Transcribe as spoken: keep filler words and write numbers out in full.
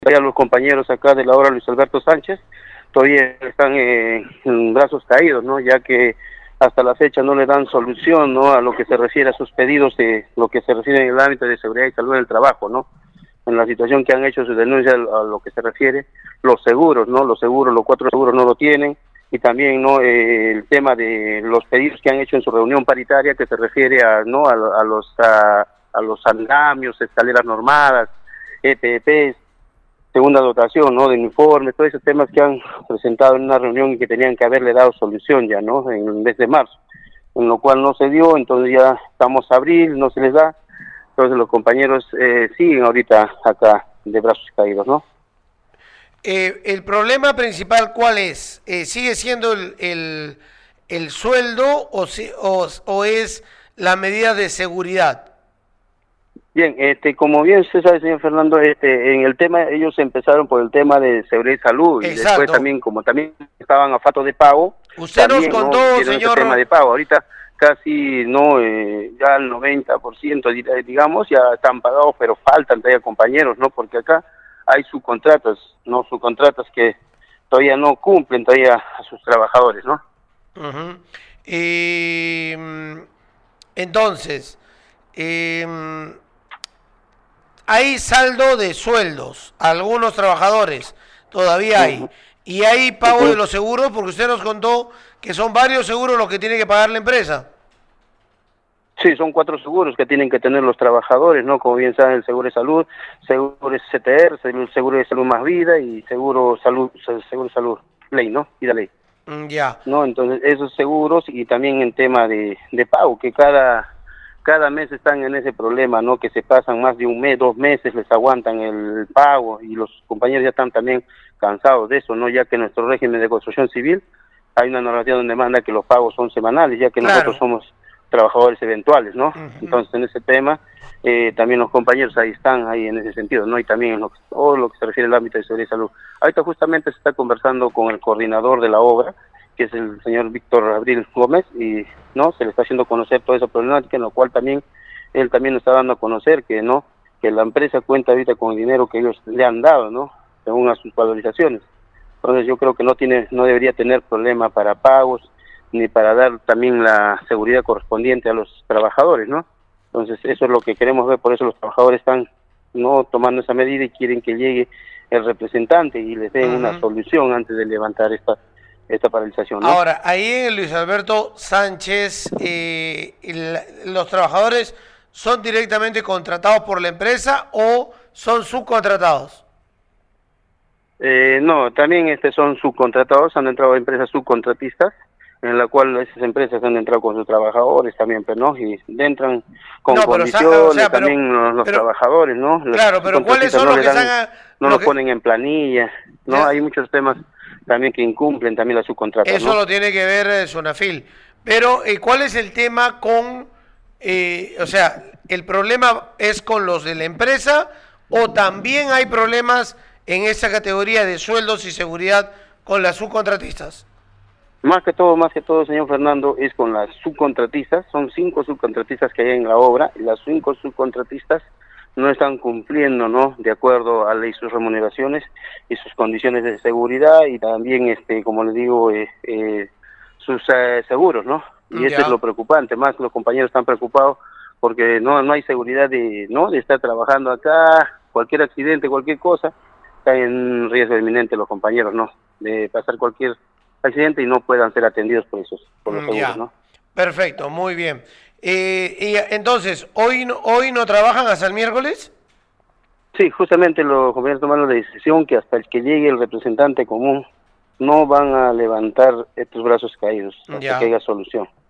Ya los compañeros acá de la obra Luis Alberto Sánchez todavía están eh, en brazos caídos, ¿no? Ya que hasta la fecha no le dan solución, ¿no? A lo que se refiere a sus pedidos de lo que se refiere en el ámbito de seguridad y salud en el trabajo, ¿no? En la situación que han hecho su denuncia a lo que se refiere, los seguros, ¿no? Los seguros, los cuatro seguros no lo tienen, y también, ¿no? Eh, el tema de los pedidos que han hecho en su reunión paritaria que se refiere a, ¿no? A, a los a, a los andamios, escaleras normadas, E P Ps, segunda dotación, ¿no? De uniformes, todos esos temas que han presentado en una reunión y que tenían que haberle dado solución ya, ¿no? En el mes de marzo, en lo cual no se dio, entonces ya estamos a abril, no se les da, entonces los compañeros eh, siguen ahorita acá de brazos caídos, ¿no? Eh, el problema principal, ¿cuál es? Eh, ¿Sigue siendo el, el, el sueldo o, si, o, o es la medida de seguridad? Bien, este, como bien usted sabe, señor Fernando, este, en el tema, ellos empezaron por el tema de seguridad y salud. Exacto. Y después también, como también estaban a falta de pago, usted también, nos contó, ¿no? señor, ese tema de pago. Ahorita casi, no, eh, ya el noventa por ciento, digamos, ya están pagados, pero faltan todavía compañeros, ¿no? Porque acá hay subcontratas, ¿no? Subcontratas que todavía no cumplen todavía a sus trabajadores, ¿no? Uh-huh. eh, entonces, eh, hay saldo de sueldos, algunos trabajadores todavía hay, uh-huh. Y hay pago uh-huh. de los seguros, porque usted nos contó que son varios seguros los que tiene que pagar la empresa. Sí, son cuatro seguros que tienen que tener los trabajadores, ¿no? Como bien saben, el seguro de salud, seguro C T R, seguro de salud más vida y seguro salud, seguro de salud, ley, ¿no? Y la ley. Mm, ya. ¿No? Entonces, esos seguros y también en tema de, de pago, que cada... cada mes están en ese problema, ¿no? Que se pasan más de un mes, dos meses, les aguantan el pago y los compañeros ya están también cansados de eso, ¿no? Ya que en nuestro régimen de construcción civil hay una normativa donde manda que los pagos son semanales, ya que claro. nosotros somos trabajadores eventuales, ¿no? Uh-huh. Entonces, en ese tema, eh, también los compañeros ahí están, ahí en ese sentido, ¿no? Y también en lo que, todo lo que se refiere al ámbito de seguridad y salud. Ahorita justamente se está conversando con el coordinador de la obra, que es el señor Víctor Abril Gómez, y no se le está haciendo conocer toda esa problemática, en lo cual también él también nos está dando a conocer que no que la empresa cuenta ahorita con el dinero que ellos le han dado, no según a sus valorizaciones. Entonces yo creo que no tiene no debería tener problema para pagos ni para dar también la seguridad correspondiente a los trabajadores, ¿no? Entonces eso es lo que queremos ver, por eso los trabajadores están no tomando esa medida y quieren que llegue el representante y les den uh-huh. una solución antes de levantar esta esta paralización, ¿no? Ahora, ahí en Luis Alberto Sánchez, eh, el, ¿los trabajadores son directamente contratados por la empresa o son subcontratados? Eh, no, también este son subcontratados, han entrado empresas subcontratistas, en la cual esas empresas han entrado con sus trabajadores también, pero no, y entran con no, condiciones, o sea, pero, también los, los pero, trabajadores, ¿no? Claro, los pero ¿cuáles son no los que dan, están... No los que... ponen en planilla, ¿no? Ya. Hay muchos temas también que incumplen también las subcontratas. Eso ¿no? lo tiene que ver eh, Sonafil. Pero, eh, ¿cuál es el tema con, eh, o sea, el problema es con los de la empresa o también hay problemas en esa categoría de sueldos y seguridad con las subcontratistas? Más que todo, más que todo, señor Fernando, es con las subcontratistas. Son cinco subcontratistas que hay en la obra y las cinco subcontratistas no están cumpliendo, ¿no? De acuerdo a ley sus remuneraciones y sus condiciones de seguridad y también, este, como les digo, eh, eh, sus eh, seguros, ¿no? Y eso es lo preocupante. Más los compañeros están preocupados porque no no hay seguridad de, ¿no? De estar trabajando acá, cualquier accidente, cualquier cosa, está en riesgo inminente los compañeros, ¿no? De pasar cualquier accidente y no puedan ser atendidos por esos, por los seguros, ¿no? Perfecto, muy bien. Eh, y entonces, ¿hoy no, ¿hoy no trabajan hasta el miércoles? Sí, justamente los compañeros tomaron la decisión que hasta el que llegue el representante común no van a levantar estos brazos caídos, hasta ya. que haya solución.